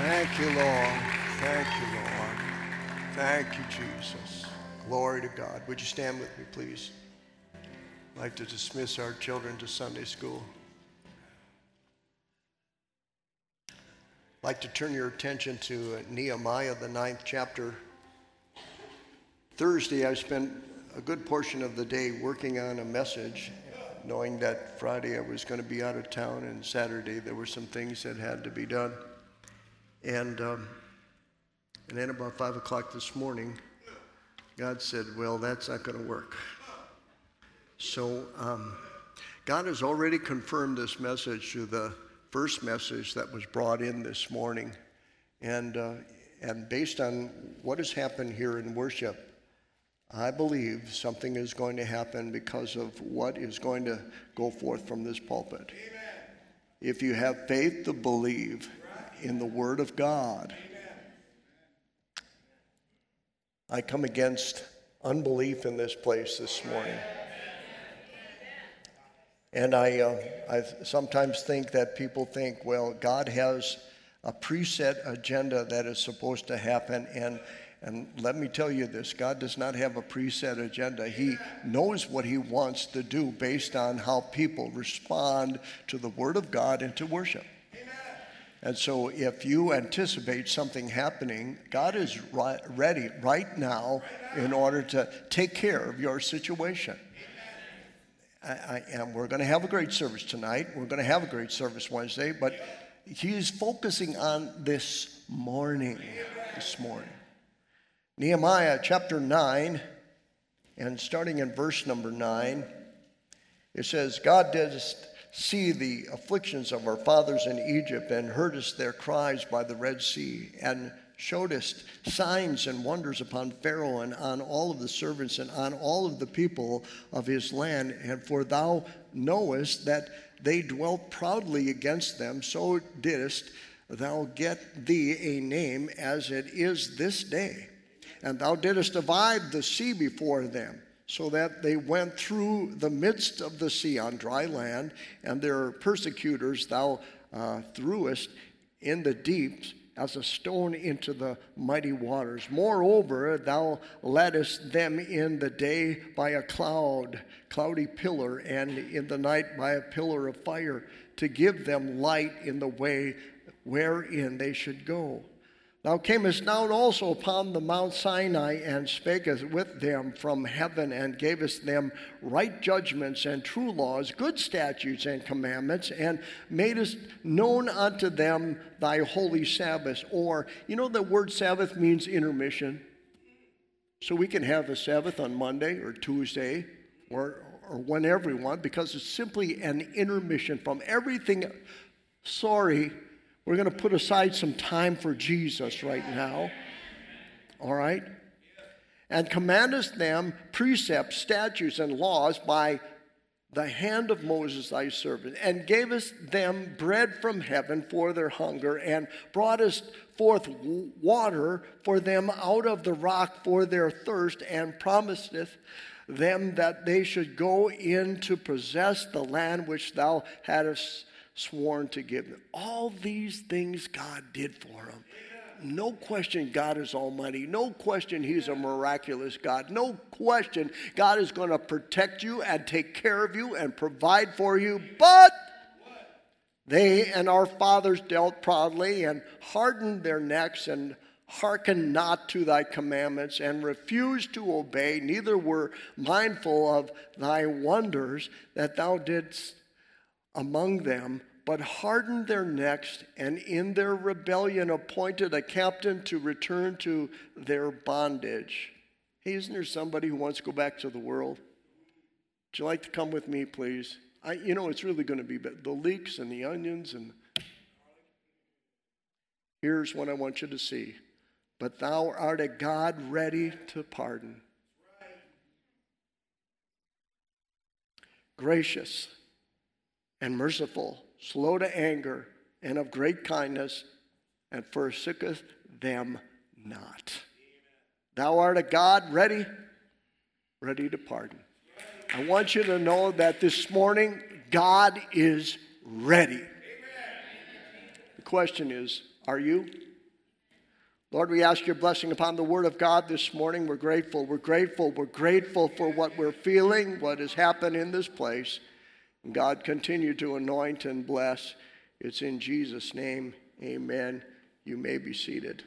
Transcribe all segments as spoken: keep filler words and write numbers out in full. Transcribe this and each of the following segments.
Thank you, Lord. Thank you, Lord. Thank you, Jesus. Glory to God. Would you stand with me, please? I'd like to dismiss our children to Sunday school. I'd like to turn your attention to Nehemiah, the ninth chapter. Thursday, I spent a good portion of the day working on a message, knowing that Friday I was going to be out of town, and Saturday there were some things that had to be done. And um, and then about five o'clock this morning, God said, well, that's not going to work. So um, God has already confirmed this message through the first message that was brought in this morning. And, uh, and based on what has happened here in worship, I believe something is going to happen because of what is going to go forth from this pulpit. Amen. If you have faith to believe in the Word of God, I come against unbelief in this place this morning. And I, uh, I sometimes think that people think, well, God has a preset agenda that is supposed to happen, and And let me tell you this, God does not have a preset agenda. He knows what he wants to do based on how people respond to the Word of God and to worship. Amen. And so if you anticipate something happening, God is right, ready right now in order to take care of your situation. I, I, and we're going to have a great service tonight. We're going to have a great service Wednesday, but he's focusing on this morning, this morning. Nehemiah chapter nine, and starting in verse number nine, it says, God did see the afflictions of our fathers in Egypt and heard us their cries by the Red Sea, and showed us signs and wonders upon Pharaoh and on all of the servants and on all of the people of his land. And for thou knowest that they dwelt proudly against them, so didst thou get thee a name as it is this day. And thou didst divide the sea before them, so that they went through the midst of the sea on dry land, and their persecutors thou uh, threwest in the deep as a stone into the mighty waters. Moreover, thou leddest them in the day by a cloud, cloudy pillar, and in the night by a pillar of fire, to give them light in the way wherein they should go. Thou camest down also upon the Mount Sinai, and spakest with them from heaven, and gavest them right judgments and true laws, good statutes and commandments, and madest known unto them thy holy Sabbath. Or, you know, the word Sabbath means intermission. So we can have a Sabbath on Monday or Tuesday or, or whenever we want, because it's simply an intermission from everything. Sorry. We're going to put aside some time for Jesus right now, all right? And commandest them precepts, statutes, and laws by the hand of Moses thy servant, and gavest them bread from heaven for their hunger, and broughtest forth water for them out of the rock for their thirst, and promisest them that they should go in to possess the land which thou hadst sworn to give them. All these things God did for them. No question God is almighty. No question he's a miraculous God. No question God is going to protect you and take care of you and provide for you. But they and our fathers dealt proudly and hardened their necks and hearkened not to thy commandments and refused to obey, neither were mindful of thy wonders that thou didst among them, but hardened their necks, and in their rebellion appointed a captain to return to their bondage. Hey, isn't there somebody who wants to go back to the world? Would you like to come with me, please? I, you know, it's really going to be the leeks and the onions. And here's what I want you to see. But thou art a God ready to pardon, gracious and merciful, slow to anger, and of great kindness, and forsooketh them not. Thou art a God ready, ready to pardon. I want you to know that this morning, God is ready. The question is, are you? Lord, we ask your blessing upon the word of God this morning. We're grateful. We're grateful. We're grateful for what we're feeling, what has happened in this place. And God, continue to anoint and bless. It's in Jesus' name. Amen. You may be seated.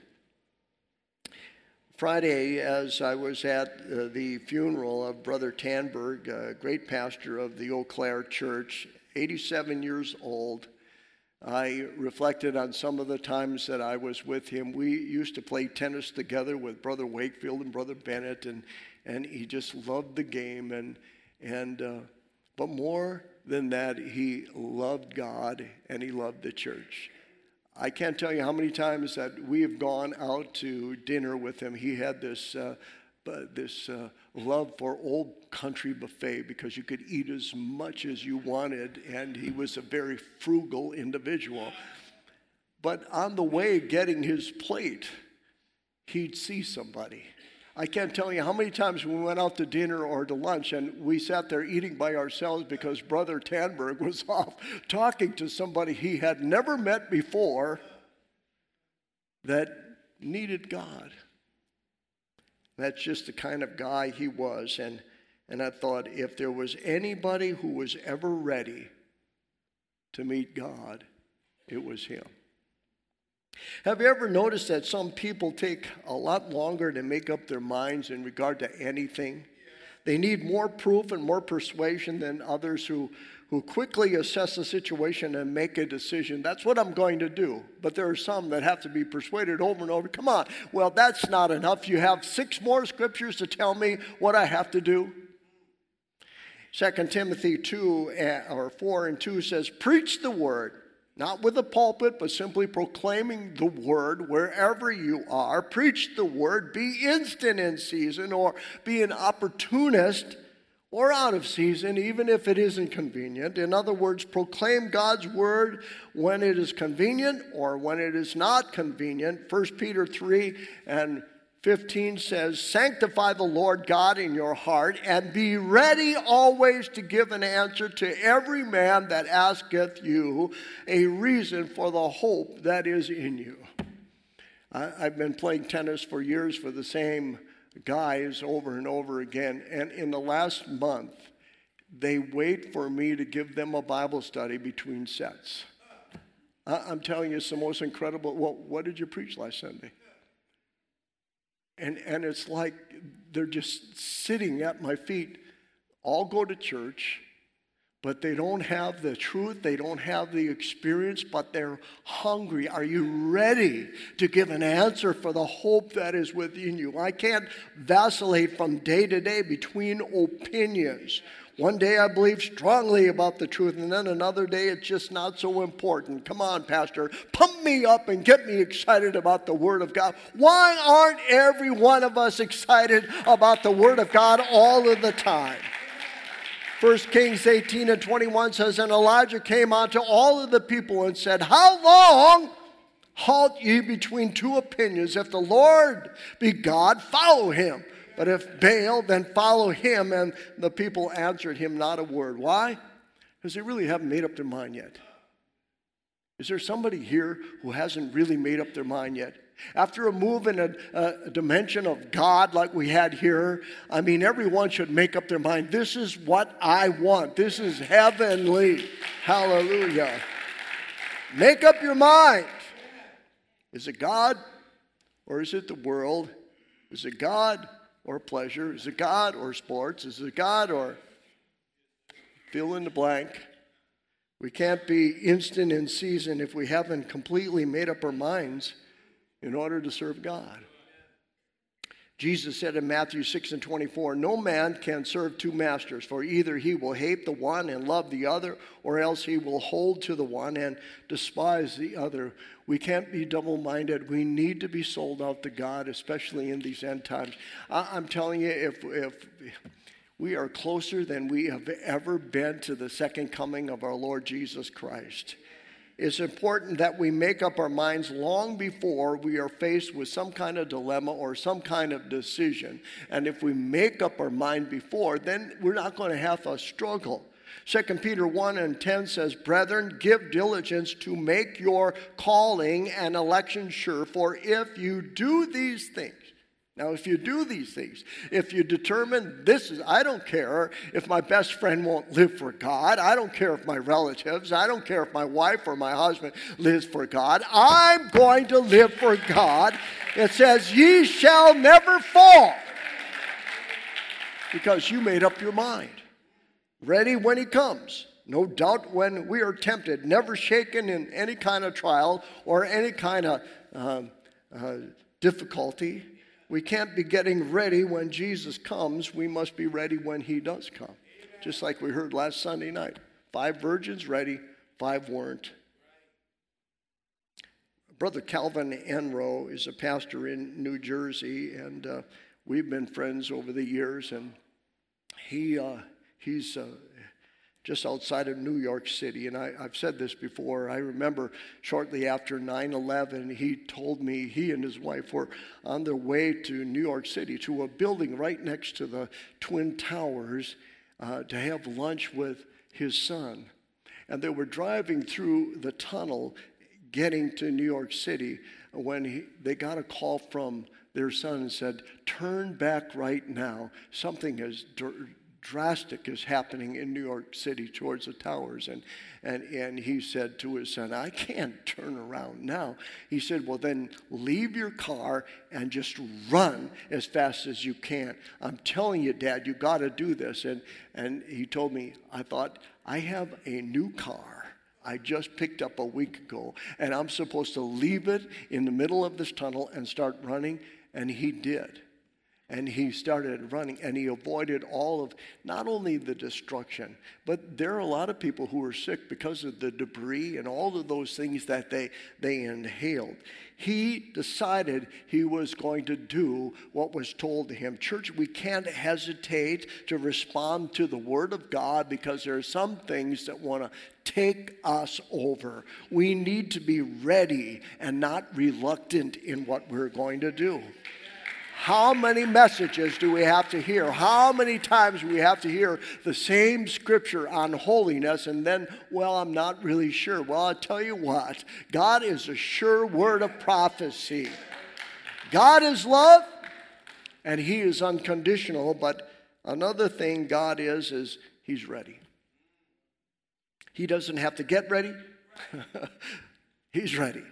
Friday, as I was at uh, the funeral of Brother Tanberg, a great pastor of the Eau Claire Church, eighty-seven years old, I reflected on some of the times that I was with him. We used to play tennis together with Brother Wakefield and Brother Bennett, and, and he just loved the game. And, and uh, but more than that, he loved God and he loved the church. I can't tell you how many times that we have gone out to dinner with him. He had this uh, this uh, love for Old Country Buffet because you could eat as much as you wanted, and he was a very frugal individual. But on the way getting his plate, he'd see somebody. I can't tell you how many times we went out to dinner or to lunch and we sat there eating by ourselves because Brother Tanberg was off talking to somebody he had never met before that needed God. That's just the kind of guy he was. And, and I thought, if there was anybody who was ever ready to meet God, it was him. Have you ever noticed that some people take a lot longer to make up their minds in regard to anything? They need more proof and more persuasion than others who, who quickly assess the situation and make a decision. That's what I'm going to do. But there are some that have to be persuaded over and over. Come on. Well, that's not enough. You have six more scriptures to tell me what I have to do. Second Timothy two or four and two says, preach the word. Not with a pulpit, but simply proclaiming the word wherever you are. Preach the word. Be instant in season, or be an opportunist or out of season, even if it isn't convenient. In other words, proclaim God's word when it is convenient or when it is not convenient. First Peter three and fifteen says, sanctify the Lord God in your heart, and be ready always to give an answer to every man that asketh you a reason for the hope that is in you. I, I've been playing tennis for years for the same guys over and over again, and in the last month, they wait for me to give them a Bible study between sets. I, I'm telling you, it's the most incredible. Well, what did you preach last Sunday? And, and it's like they're just sitting at my feet. All go to church, but they don't have the truth. They don't have the experience, but they're hungry. Are you ready to give an answer for the hope that is within you? I can't vacillate from day to day between opinions. One day I believe strongly about the truth, and then another day it's just not so important. Come on, Pastor, pump me up and get me excited about the Word of God. Why aren't every one of us excited about the Word of God all of the time? First Kings eighteen and twenty-one says, and Elijah came unto all of the people and said, how long halt ye between two opinions? If the Lord be God, follow him. But if Baal, then follow him. And the people answered him not a word. Why? Because they really haven't made up their mind yet. Is there somebody here who hasn't really made up their mind yet? After a move in a, a dimension of God like we had here, I mean, everyone should make up their mind. This is what I want. This is heavenly. Hallelujah. Make up your mind. Is it God or is it the world? Is it God or pleasure? Is it God or sports? Is it God or fill in the blank? We can't be instant in season if we haven't completely made up our minds in order to serve God. Jesus said in Matthew six and twenty-four, no man can serve two masters, for either he will hate the one and love the other, or else he will hold to the one and despise the other. We can't be double-minded. We need to be sold out to God, especially in these end times. I- I'm telling you, if, if we are closer than we have ever been to the second coming of our Lord Jesus Christ. It's important that we make up our minds long before we are faced with some kind of dilemma or some kind of decision. And if we make up our mind before, then we're not going to have to struggle. Second Peter one and ten says, brethren, give diligence to make your calling and election sure, for if you do these things, now if you do these things, if you determine this is, I don't care if my best friend won't live for God, I don't care if my relatives, I don't care if my wife or my husband lives for God, I'm going to live for God. It says, ye shall never fall, because you made up your mind. Ready when he comes. No doubt when we are tempted, never shaken in any kind of trial or any kind of uh, uh, difficulty. We can't be getting ready when Jesus comes. We must be ready when he does come. Just like we heard last Sunday night. Five virgins ready, five weren't. Brother Calvin Enroe is a pastor in New Jersey, and uh, we've been friends over the years, and he... Uh, He's uh, just outside of New York City. And I, I've said this before. I remember shortly after nine eleven, he told me he and his wife were on their way to New York City to a building right next to the Twin Towers uh, to have lunch with his son. And they were driving through the tunnel getting to New York City when he, they got a call from their son and said, turn back right now. Something is dr- drastic is happening in New York City towards the towers. And, and, and he said to his son, I can't turn around now. He said, well, then leave your car and just run as fast as you can. I'm telling you, Dad, you got to do this. And, and he told me, I thought, I have a new car I just picked up a week ago, and I'm supposed to leave it in the middle of this tunnel and start running. And he did. And he started running, and he avoided all of, not only the destruction, but there are a lot of people who are sick because of the debris and all of those things that they, they inhaled. He decided he was going to do what was told to him. Church, we can't hesitate to respond to the Word of God because there are some things that want to take us over. We need to be ready and not reluctant in what we're going to do. How many messages do we have to hear? How many times do we have to hear the same scripture on holiness and then, well, I'm not really sure. Well, I'll tell you what, God is a sure word of prophecy. God is love, and he is unconditional, but another thing God is, is he's ready. He doesn't have to get ready. He's ready.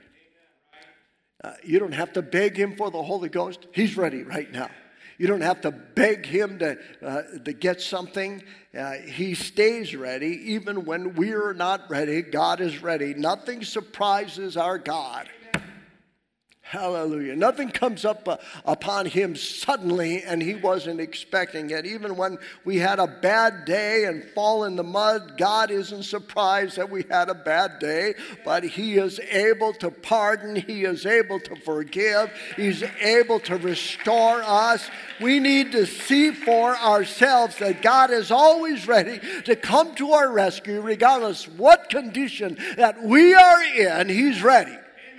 Uh, you don't have to beg him for the Holy Ghost. He's ready right now. You don't have to beg him to, uh, to get something. Uh, he stays ready. Even when we're not ready, God is ready. Nothing surprises our God. Hallelujah. Nothing comes up uh, upon him suddenly and he wasn't expecting it. Even when we had a bad day and fall in the mud, God isn't surprised that we had a bad day, but he is able to pardon. He is able to forgive. He's able to restore us. We need to see for ourselves that God is always ready to come to our rescue regardless what condition that we are in. He's ready.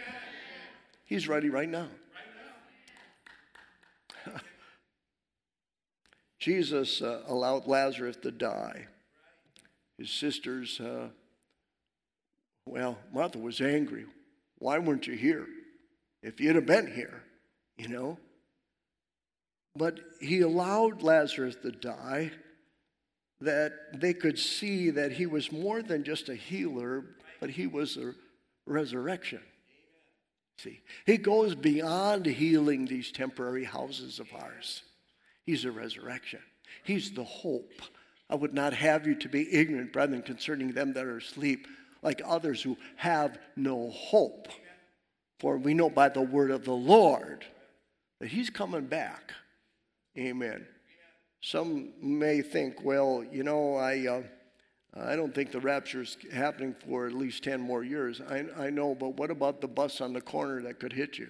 He's ready right now. Jesus uh, allowed Lazarus to die. His sisters, uh, well, Martha was angry. Why weren't you here? If you'd have been here, you know. But he allowed Lazarus to die that they could see that he was more than just a healer, but he was a resurrection. See, he goes beyond healing these temporary houses of ours. He's a resurrection. He's the hope. I would not have you to be ignorant, brethren, concerning them that are asleep, like others who have no hope. For we know by the word of the Lord that he's coming back. Amen. Some may think, well, you know, I... Uh, I don't think the rapture is happening for at least ten more years. I, I know, but what about the bus on the corner that could hit you?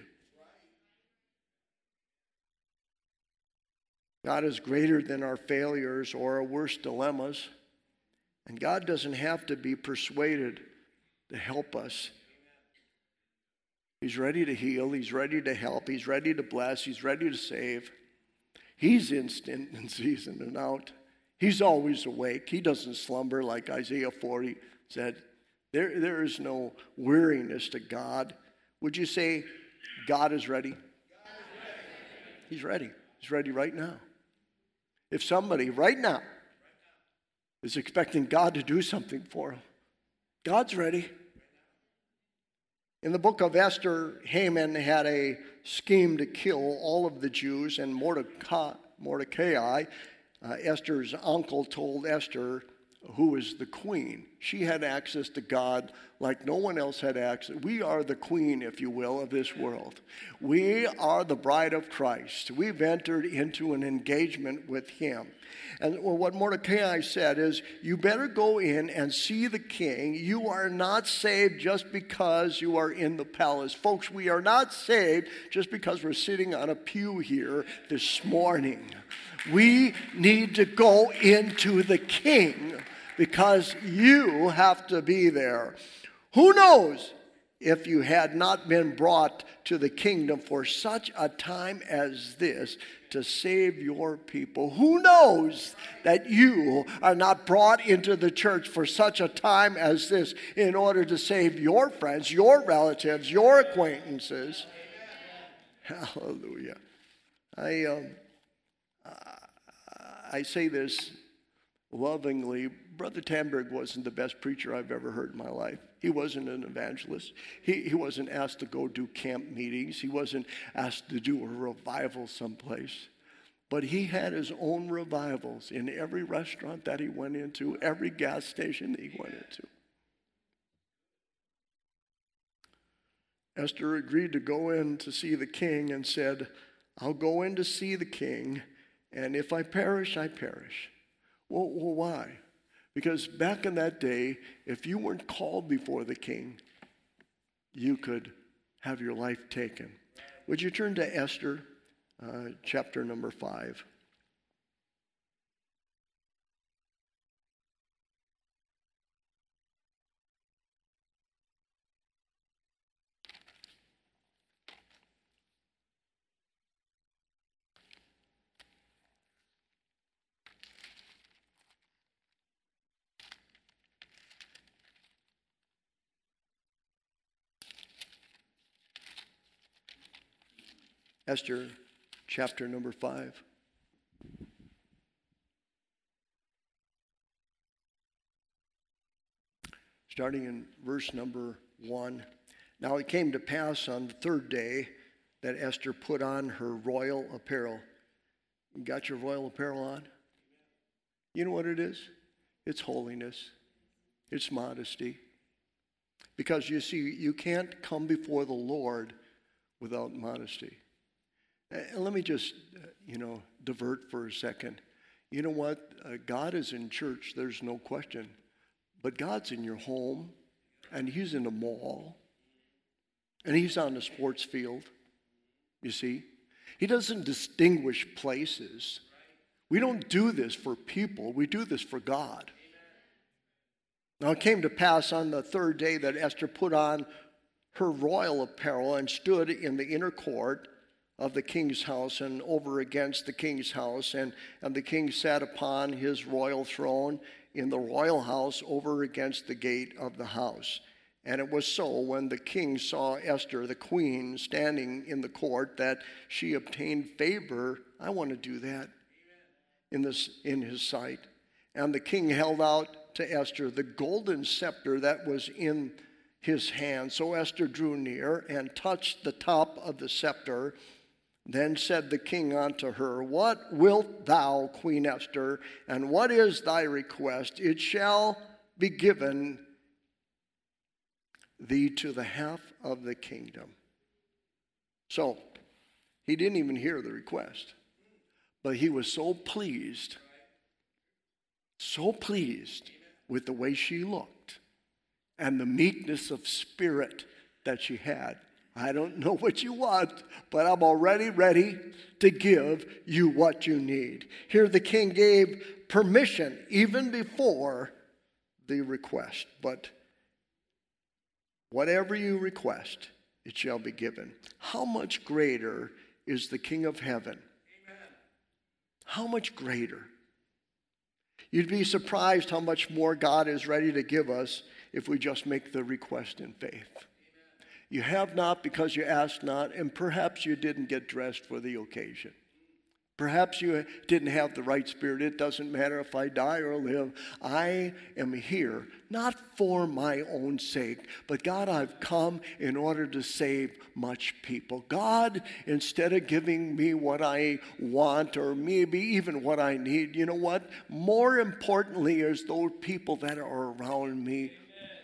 God is greater than our failures or our worst dilemmas. And God doesn't have to be persuaded to help us. He's ready to heal. He's ready to help. He's ready to bless. He's ready to save. He's instant in season and out. He's always awake. He doesn't slumber, like Isaiah forty said. There, there is no weariness to God. Would you say God is ready? God is ready. He's ready. He's ready right now. If somebody right now is expecting God to do something for him, God's ready. In the book of Esther, Haman had a scheme to kill all of the Jews, and Mordecai, Mordecai uh, Esther's uncle, told Esther, who is the queen. She had access to God like no one else had access. We are the queen, if you will, of this world. We are the bride of Christ. We've entered into an engagement with him. And what Mordecai said is, you better go in and see the king. You are not saved just because you are in the palace. Folks, we are not saved just because we're sitting on a pew here this morning. We need to go into the king because you have to be there. Who knows if you had not been brought to the kingdom for such a time as this to save your people? Who knows that you are not brought into the church for such a time as this in order to save your friends, your relatives, your acquaintances? Hallelujah. I, um, I say this lovingly. Brother Tamberg wasn't the best preacher I've ever heard in my life. He wasn't an evangelist. He, he wasn't asked to go do camp meetings. He wasn't asked to do a revival someplace. But he had his own revivals in every restaurant that he went into, every gas station that he went into. Esther agreed to go in to see the king and said, I'll go in to see the king, and if I perish, I perish. Well, well, why? Because back in that day, if you weren't called before the king, you could have your life taken. Would you turn to Esther, uh, chapter number five? Esther, chapter number five. Starting in verse number one. Now it came to pass on the third day that Esther put on her royal apparel. You got your royal apparel on? You know what it is? It's holiness. It's modesty. Because you see, you can't come before the Lord without modesty. And let me just, you know, divert for a second. You know what? Uh, God is in church, there's no question. But God's in your home, and he's in the mall, and he's on the sports field, you see. He doesn't distinguish places. We don't do this for people. We do this for God. Now it came to pass on the third day that Esther put on her royal apparel and stood in the inner court of the king's house and over against the king's house. And, and the king sat upon his royal throne in the royal house over against the gate of the house. And it was so when the king saw Esther, the queen, standing in the court, that she obtained favor. I want to do that in, this, in his sight. And the king held out to Esther the golden scepter that was in his hand. So Esther drew near and touched the top of the scepter. Then said the king unto her, What wilt thou, Queen Esther, and what is thy request? It shall be given thee to the half of the kingdom. So, he didn't even hear the request, but he was so pleased, so pleased with the way she looked and the meekness of spirit that she had. I don't know what you want, but I'm already ready to give you what you need. Here the king gave permission even before the request. But whatever you request, it shall be given. How much greater is the King of heaven? Amen. How much greater? You'd be surprised how much more God is ready to give us if we just make the request in faith. You have not because you ask not, and perhaps you didn't get dressed for the occasion. Perhaps you didn't have the right spirit. It doesn't matter if I die or live. I am here, not for my own sake, but God, I've come in order to save much people. God, instead of giving me what I want or maybe even what I need, you know what? More importantly is those people that are around me.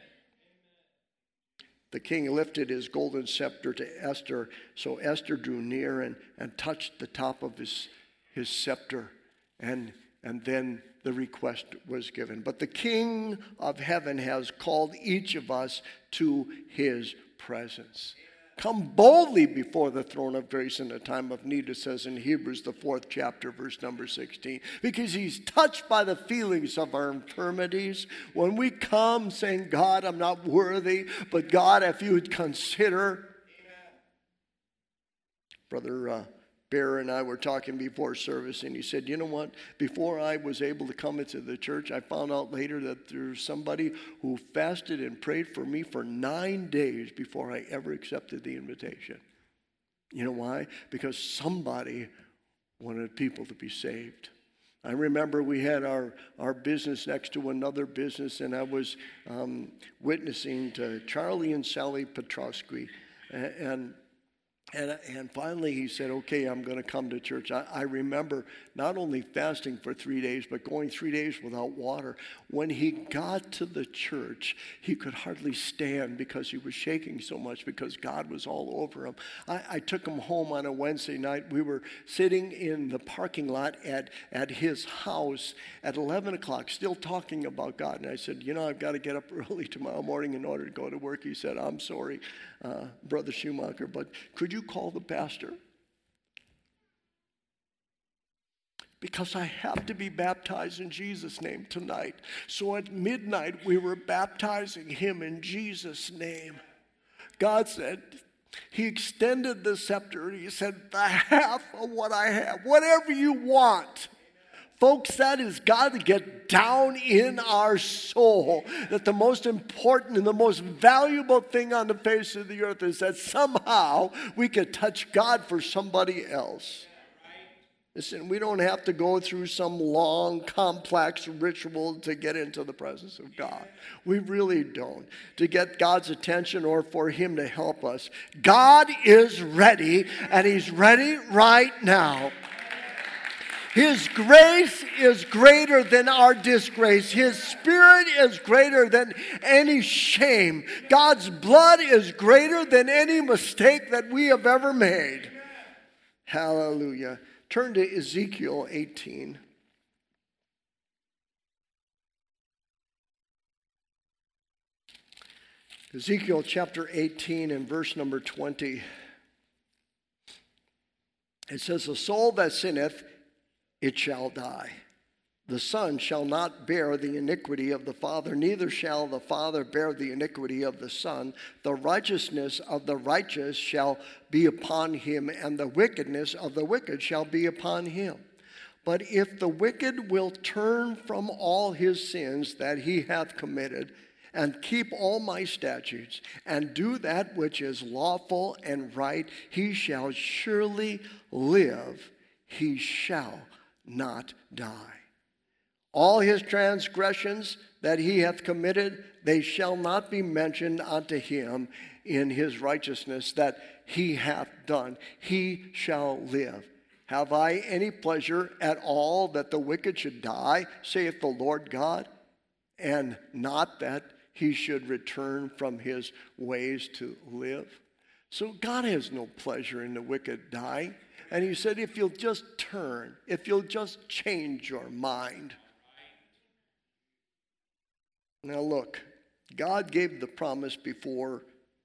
The king lifted his golden scepter to Esther, so Esther drew near and, and touched the top of his, his scepter, and, and then the request was given. But the King of heaven has called each of us to his presence. Come boldly before the throne of grace in a time of need, it says in Hebrews, the fourth chapter, verse number sixteen. Because he's touched by the feelings of our infirmities. When we come saying, God, I'm not worthy, but God, if you would consider. Amen. Brother uh, Bear and I were talking before service, and he said, you know what? Before I was able to come into the church, I found out later that there's somebody who fasted and prayed for me for nine days before I ever accepted the invitation. You know why? Because somebody wanted people to be saved. I remember we had our, our business next to another business, and I was um, witnessing to Charlie and Sally Petrosky, and, and And, and finally he said, okay, I'm going to come to church. I, I remember not only fasting for three days, but going three days without water. When he got to the church, he could hardly stand because he was shaking so much because God was all over him. I, I took him home on a Wednesday night. We were sitting in the parking lot at, at his house at eleven o'clock, still talking about God. And I said, you know, I've got to get up early tomorrow morning in order to go to work. He said, I'm sorry, uh, Brother Schumacher, but could you call the pastor? Because I have to be baptized in Jesus' name tonight. So at midnight, we were baptizing him in Jesus' name. God said, he extended the scepter, and he said, the half of what I have, whatever you want. Folks, that is God to get down in our soul. That the most important and the most valuable thing on the face of the earth is that somehow we could touch God for somebody else. Listen, we don't have to go through some long, complex ritual to get into the presence of God. We really don't. To get God's attention or for him to help us. God is ready, and he's ready right now. His grace is greater than our disgrace. His spirit is greater than any shame. God's blood is greater than any mistake that we have ever made. Hallelujah. Turn to Ezekiel eighteen. Ezekiel chapter eighteen and verse number twenty. It says, the soul that sinneth, it shall die. The son shall not bear the iniquity of the father, neither shall the father bear the iniquity of the son. The righteousness of the righteous shall be upon him, and the wickedness of the wicked shall be upon him. But if the wicked will turn from all his sins that he hath committed, and keep all my statutes, and do that which is lawful and right, he shall surely live, he shall not die. All his transgressions that he hath committed, they shall not be mentioned unto him in his righteousness that he hath done. He shall live. Have I any pleasure at all that the wicked should die, saith the Lord God, and not that he should return from his ways to live? So God has no pleasure in the wicked dying. And he said, if you'll just turn, if you'll just change your mind. Now look, God gave the promise before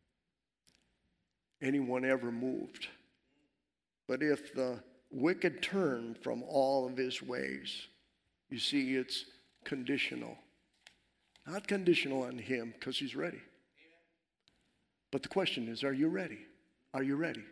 anyone ever moved. But if the wicked turn from all of his ways, you see, it's conditional. Not conditional on him because he's ready. But the question is, are you ready? Are you ready?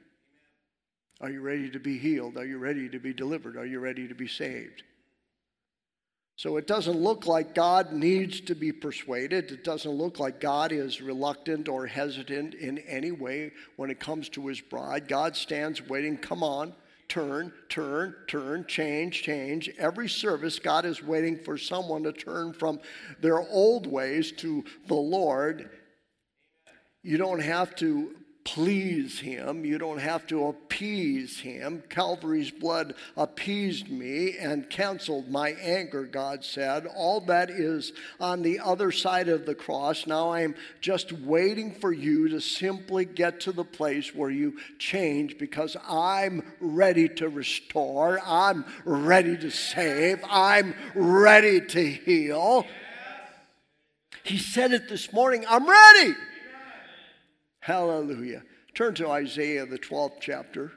Are you ready to be healed? Are you ready to be delivered? Are you ready to be saved? So it doesn't look like God needs to be persuaded. It doesn't look like God is reluctant or hesitant in any way when it comes to his bride. God stands waiting. Come on, turn, turn, turn, change, change. Every service, God is waiting for someone to turn from their old ways to the Lord. You don't have to please him. You don't have to appease him. Calvary's blood appeased me and canceled my anger, God said. All that is on the other side of the cross. Now I'm just waiting for you to simply get to the place where you change, because I'm ready to restore. I'm ready to save. I'm ready to heal. He said it this morning. I'm ready. Hallelujah. Turn to Isaiah, the twelfth chapter.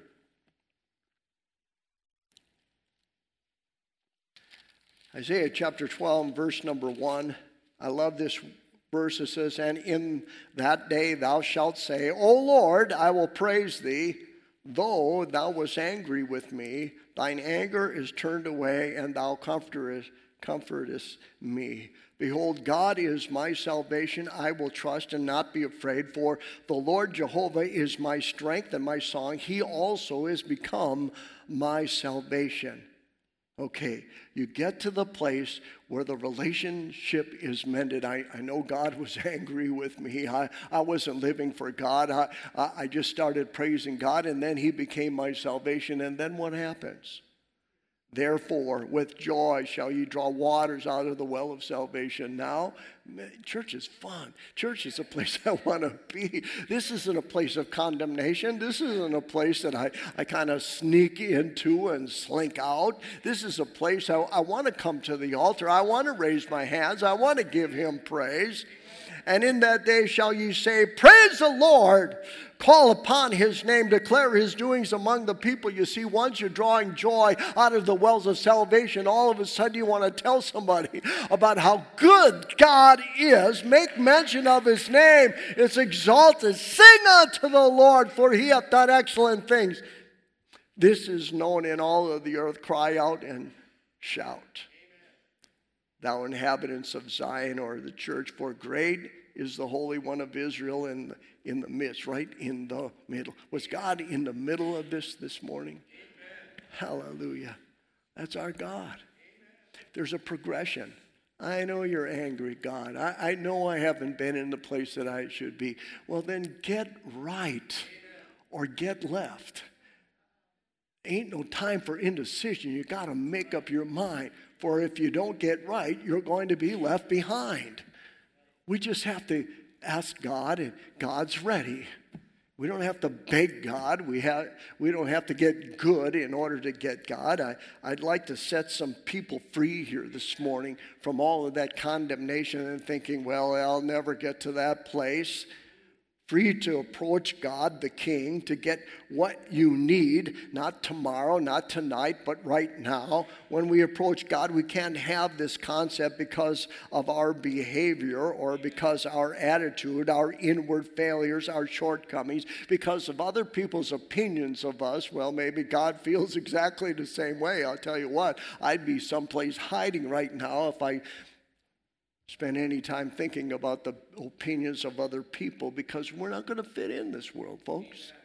Isaiah chapter twelve, verse number one. I love this verse. It says, and in that day thou shalt say, O Lord, I will praise thee, though thou wast angry with me. Thine anger is turned away, and thou comfortest, comfortest me. Behold, God is my salvation. I will trust and not be afraid, for the Lord Jehovah is my strength and my song. He also is become my salvation. Okay, you get to the place where the relationship is mended. I, I know God was angry with me. I, I wasn't living for God. I, I, I just started praising God, and then he became my salvation. And then what happens? Therefore, with joy shall you draw waters out of the well of salvation. Now, church is fun. Church is a place I want to be. This isn't a place of condemnation. This isn't a place that I, I kind of sneak into and slink out. This is a place I, I want to come to the altar. I want to raise my hands. I want to give him praise. And in that day shall you say, praise the Lord. Call upon his name. Declare his doings among the people. You see, once you're drawing joy out of the wells of salvation, all of a sudden you want to tell somebody about how good God is. Make mention of his name. It's exalted. Sing unto the Lord, for he hath done excellent things. This is known in all of the earth. Cry out and shout. Thou inhabitants of Zion, or the church, for great is the Holy One of Israel in the, in the midst, right in the middle. Was God in the middle of this this morning? Amen. Hallelujah. That's our God. Amen. There's a progression. I know you're angry, God. I, I know I haven't been in the place that I should be. Well, then get right. Amen. Or get left. Ain't no time for indecision. You got to make up your mind. For if you don't get right, you're going to be left behind. We just have to ask God, and God's ready. We don't have to beg God. We have. We don't have to get good in order to get God. I, I'd like to set some people free here this morning from all of that condemnation and thinking, well, I'll never get to that place. Free to approach God, the King, to get what you need, not tomorrow, not tonight, but right now. When we approach God, we can't have this concept because of our behavior or because our attitude, our inward failures, our shortcomings, because of other people's opinions of us. Well, maybe God feels exactly the same way. I'll tell you what, I'd be someplace hiding right now if I spend any time thinking about the opinions of other people, because we're not going to fit in this world, folks.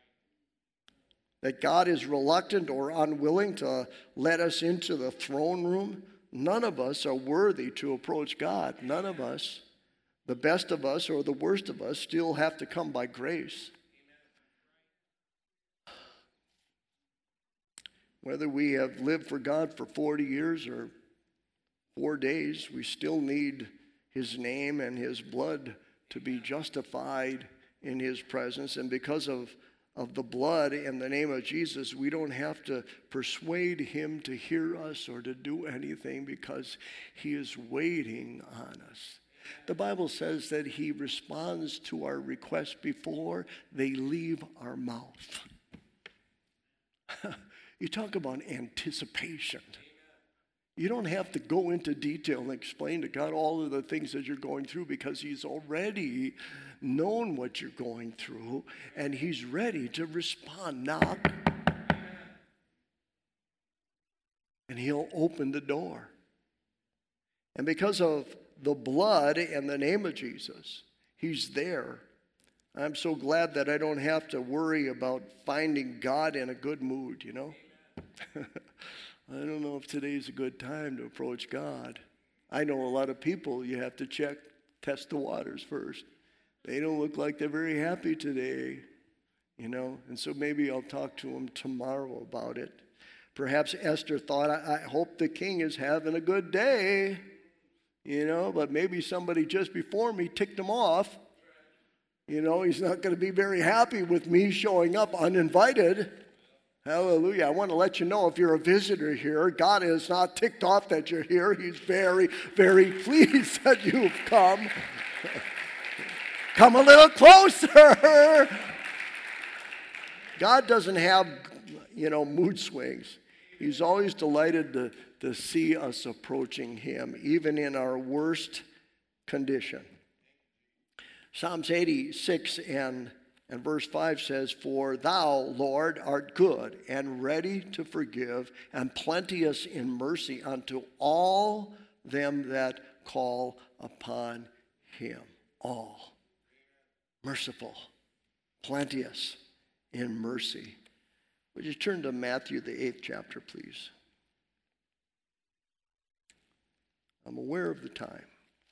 That God is reluctant or unwilling to let us into the throne room. None of us are worthy to approach God. None of us. The best of us or the worst of us still have to come by grace. Whether we have lived for God for forty years or four days, we still need his name and his blood to be justified in his presence. And because of, of the blood and the name of Jesus, we don't have to persuade him to hear us or to do anything, because he is waiting on us. The Bible says that he responds to our requests before they leave our mouth. You talk about anticipation. You don't have to go into detail and explain to God all of the things that you're going through, because he's already known what you're going through, and he's ready to respond. Knock, and he'll open the door. And because of the blood and the name of Jesus, he's there. I'm so glad that I don't have to worry about finding God in a good mood, you know. I don't know if today's a good time to approach God. I know a lot of people you have to check, test the waters first. They don't look like they're very happy today, you know. And so maybe I'll talk to them tomorrow about it. Perhaps Esther thought, I, I hope the king is having a good day, you know, but maybe somebody just before me ticked him off. You know, he's not going to be very happy with me showing up uninvited. Hallelujah. I want to let you know, if you're a visitor here, God is not ticked off that you're here. He's very, very pleased that you've come. Come a little closer. God doesn't have, you know, mood swings. He's always delighted to, to see us approaching him, even in our worst condition. Psalms eighty-six and, and verse five says, For thou, Lord, art good and ready to forgive and plenteous in mercy unto all them that call upon him. All. Merciful. Plenteous in mercy. Would you turn to Matthew, the eighth chapter, please? I'm aware of the time.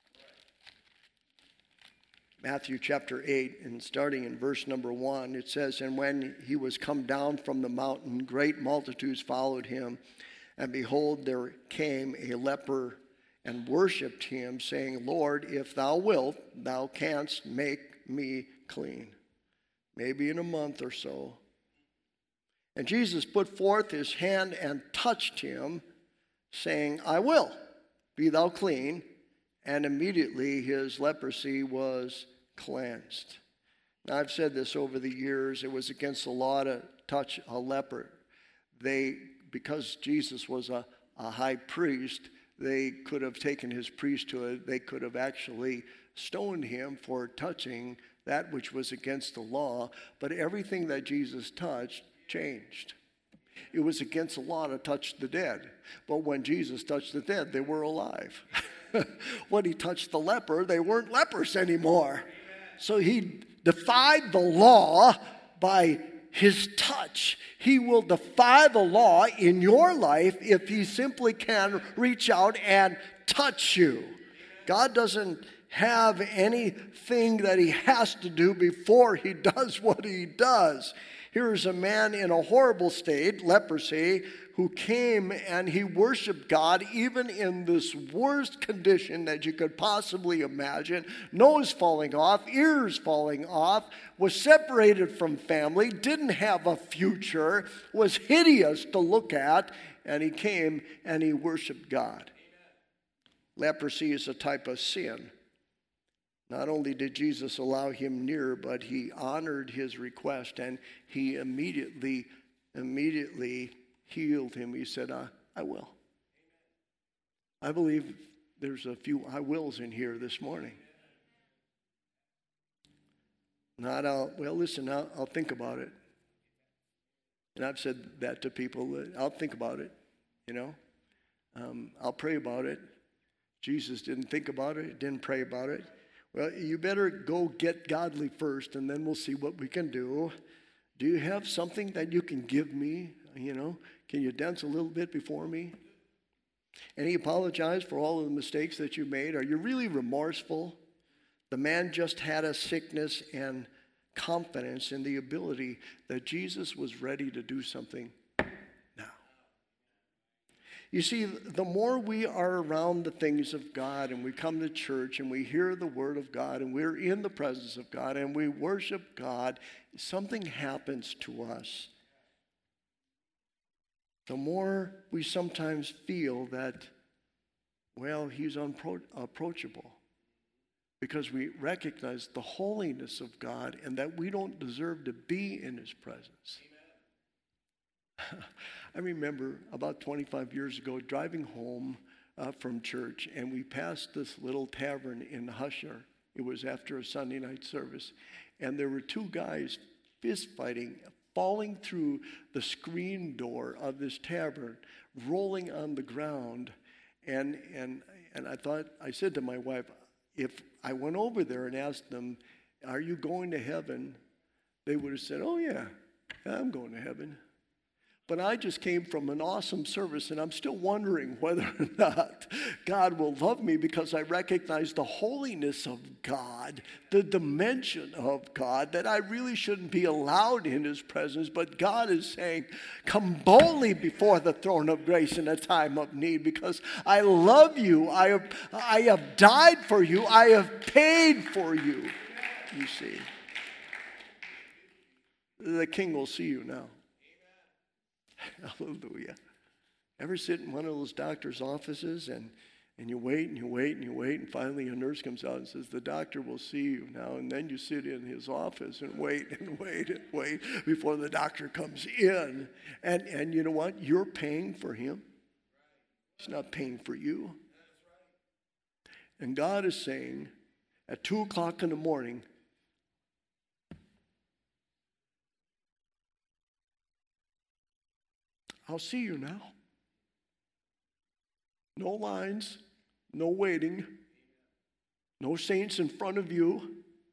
Matthew chapter eight, and starting in verse number one, it says, And when he was come down from the mountain, great multitudes followed him. And behold, there came a leper and worshipped him, saying, Lord, if thou wilt, thou canst make me clean. Maybe in a month or so. And Jesus put forth his hand and touched him, saying, I will, be thou clean. And immediately his leprosy was cleansed. Now, I've said this over the years. It was against the law to touch a leper. They, because Jesus was a, a high priest, they could have taken his priesthood. They could have actually stoned him for touching that which was against the law. But everything that Jesus touched changed. It was against the law to touch the dead. But when Jesus touched the dead, they were alive. When he touched the leper, they weren't lepers anymore. So he defied the law by his touch. He will defy the law in your life if he simply can reach out and touch you. God doesn't have anything that he has to do before he does what he does. Here's a man in a horrible state, leprosy, who came and he worshiped God even in this worst condition that you could possibly imagine. Nose falling off, ears falling off, was separated from family, didn't have a future, was hideous to look at, and he came and he worshiped God. Leprosy is a type of sin. Not only did Jesus allow him near, but he honored his request, and he immediately, immediately healed him. He said, I, I will. I believe there's a few I wills in here this morning. Not, I'll, well, listen, I'll, I'll think about it. And I've said that to people. I'll think about it, you know. Um, I'll pray about it. Jesus didn't think about it, didn't pray about it. Well, you better go get godly first, and then we'll see what we can do. Do you have something that you can give me? You know, can you dance a little bit before me? And he apologized for all of the mistakes that you made. Are you really remorseful? The man just had a sickness and confidence in the ability that Jesus was ready to do something now. You see, the more we are around the things of God and we come to church and we hear the word of God and we're in the presence of God and we worship God, something happens to us. The more we sometimes feel that, well, he's unapproachable, because we recognize the holiness of God and that we don't deserve to be in his presence. I remember about twenty-five years ago driving home uh, from church, and we passed this little tavern in Husher. It was after a Sunday night service, and there were two guys fist fighting, falling through the screen door of this tavern, rolling on the ground, and and And I thought, I said to my wife, if I went over there and asked them, are you going to heaven? They would have said, oh yeah, I'm going to heaven. But I just came from an awesome service, and I'm still wondering whether or not God will love me, because I recognize the holiness of God, the dimension of God, that I really shouldn't be allowed in his presence. But God is saying, come boldly before the throne of grace in a time of need, because I love you. I have, I have died for you. I have paid for you. You see, the King will see you now. Hallelujah. Ever sit in one of those doctor's offices and, and you wait and you wait and you wait, and finally a nurse comes out and says, the doctor will see you now. And then you sit in his office and wait and wait and wait before the doctor comes in. And, and you know what? You're paying for him. He's not paying for you. And God is saying, at two o'clock in the morning, I'll see you now. No lines, no waiting, no saints in front of you.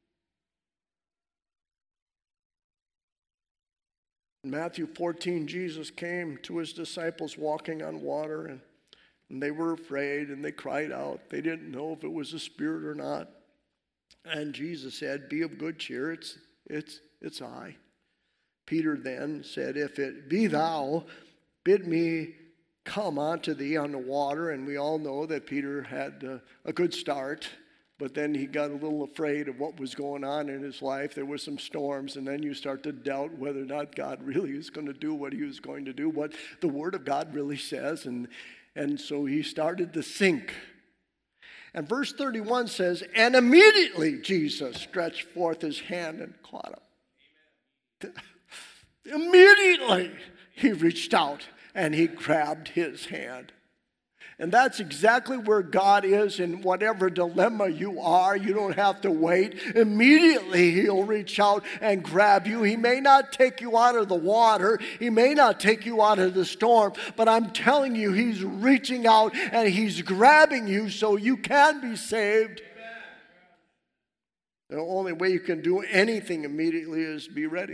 In Matthew fourteen, Jesus came to his disciples walking on water, and, and they were afraid, and they cried out. They didn't know if it was a spirit or not. And Jesus said, be of good cheer, it's, it's, it's I. Peter then said, if it be thou, bid me come unto thee on the water. And we all know that Peter had uh, a good start, but then he got a little afraid of what was going on in his life. There were some storms, and then you start to doubt whether or not God really is going to do what he was going to do, what the Word of God really says. And, and so he started to sink. And verse thirty-one says, and immediately Jesus stretched forth his hand and caught him. Immediately he reached out and he grabbed his hand. And that's exactly where God is in whatever dilemma you are. You don't have to wait. Immediately he'll reach out and grab you. He may not take you out of the water. He may not take you out of the storm. But I'm telling you, he's reaching out and he's grabbing you so you can be saved. Amen. The only way you can do anything immediately is be ready.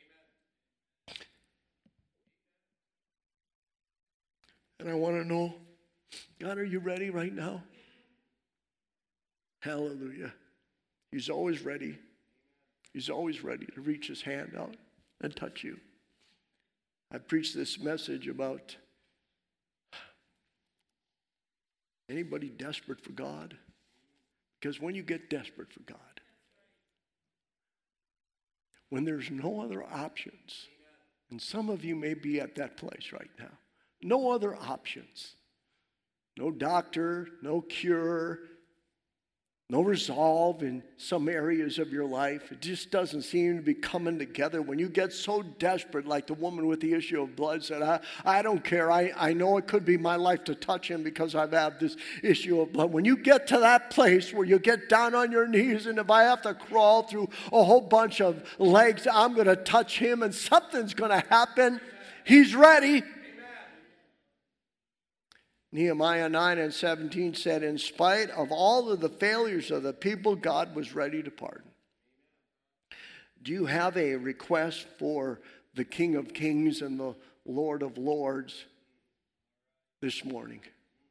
And I want to know, God, are you ready right now? Hallelujah. He's always ready. He's always ready to reach his hand out and touch you. I preached this message about anybody desperate for God. Because when you get desperate for God, when there's no other options, and some of you may be at that place right now, no other options. No doctor, no cure, no resolve in some areas of your life. It just doesn't seem to be coming together. When you get so desperate, like the woman with the issue of blood said, I, I don't care. I, I know it could be my life to touch him because I've had this issue of blood. When you get to that place where you get down on your knees, and if I have to crawl through a whole bunch of legs, I'm going to touch him and something's going to happen. He's ready. Nehemiah nine and seventeen said, in spite of all of the failures of the people, God was ready to pardon. Do you have a request for the King of Kings and the Lord of Lords this morning?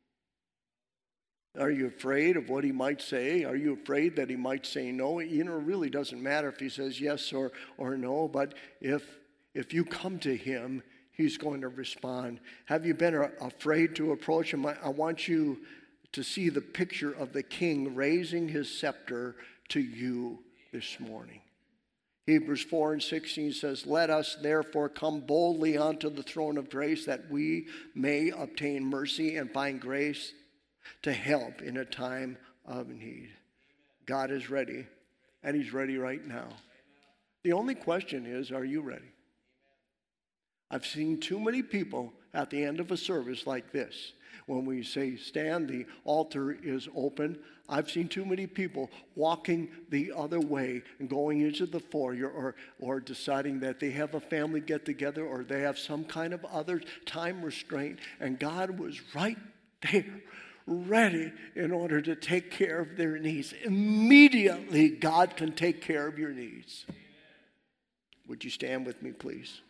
Are you afraid of what he might say? Are you afraid that he might say no? You know, it really doesn't matter if he says yes or, or no, but if if you come to him, he's going to respond. Have you been afraid to approach him? I want you to see the picture of the king raising his scepter to you this morning. Hebrews four and sixteen says, let us therefore come boldly unto the throne of grace, that we may obtain mercy and find grace to help in a time of need. God is ready, and he's ready right now. The only question is, are you ready? I've seen too many people at the end of a service like this. When we say stand, the altar is open. I've seen too many people walking the other way and going into the foyer, or, or deciding that they have a family get together, or they have some kind of other time restraint. And God was right there, ready in order to take care of their needs. Immediately, God can take care of your needs. Would you stand with me, please?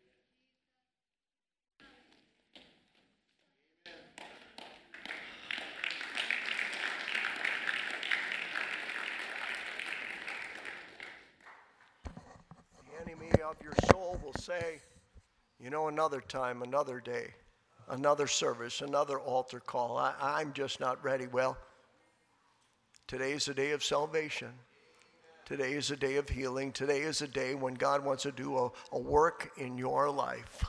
The enemy of your soul will say, you know, another time, another day, another service, another altar call. I, I'm just not ready. Well, today is a day of salvation. Today is a day of healing. Today is a day when God wants to do a, a work in your life.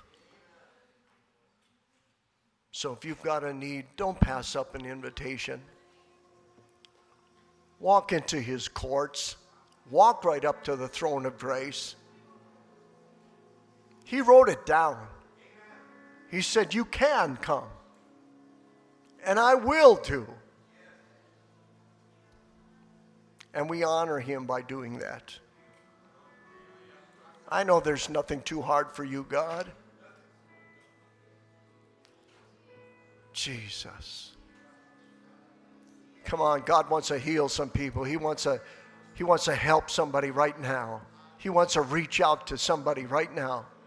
So if you've got a need, don't pass up an invitation. Walk into his courts. Walk right up to the throne of grace. He wrote it down. He said, you can come. And I will do. And we honor him by doing that. I know there's nothing too hard for you, God. Jesus. Come on, God wants to heal some people. He wants to, he wants to help somebody right now. He wants to reach out to somebody right now.